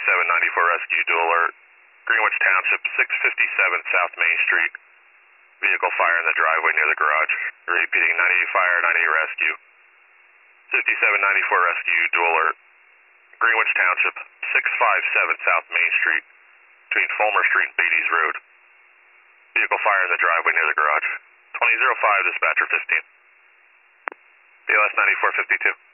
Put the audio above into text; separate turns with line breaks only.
5794 Rescue, dual alert. Greenwich Township, 657 South Main Street. Vehicle fire in the driveway near the garage. Repeating, 98 fire, 98 rescue. 5794 Rescue, dual alert. Greenwich Township, 657 South Main Street, between Fulmer Street and Beatties Road. Vehicle fire in the driveway near the garage. 2005, dispatcher 15. BLS 9452.